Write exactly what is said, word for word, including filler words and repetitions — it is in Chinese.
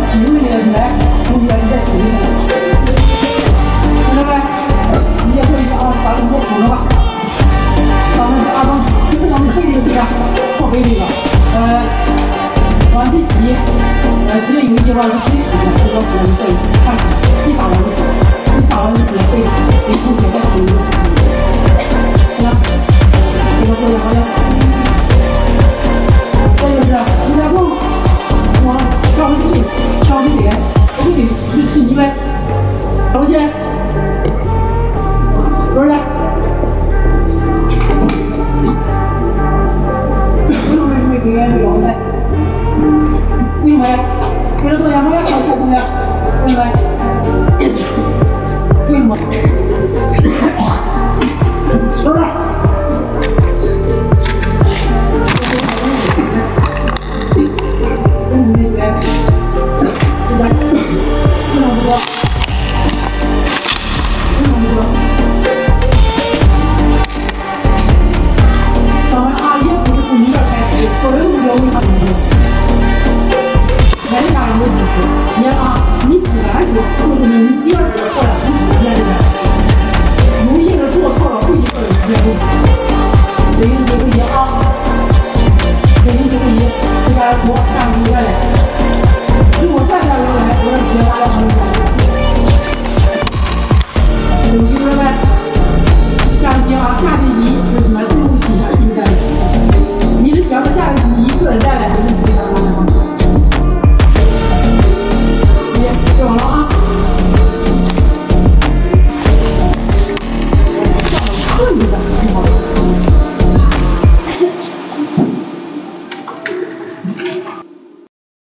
记录下来，同学你再记录下来。同学们，你也做一下啊，把动作补了吧。咱们是阿东，就是咱们这个对吧？后背这个，呃，往起洗，呃，这个有一句话是最苦的，这个不能背，看洗打完就行，洗打完就行，背给同学再补一个。行，这个作业好了。再就是同学们，我上回去，上回去，我给你去去你们，同学，过来。应该是有的，因为这个作业我也考过同学，因为为什么？过来。嗯，那边，这边，这么多，这么多。咱们阿姨不是从你这开始，所有同学问他怎么做，全家人都支持。你啊，你不敢说，就是你第二个错了，你不敢这边，有一个做错了，回去做的直接不对应这个一啊，对应这个一，这边说下一个来，如果再下一个来，我让直接把它放进去。有同学们，下一题啊，下一题是什么？最后题下一题带来。你是想着下一题你一个人带来，还是你给他安排？你听完了啊？这么刻意的。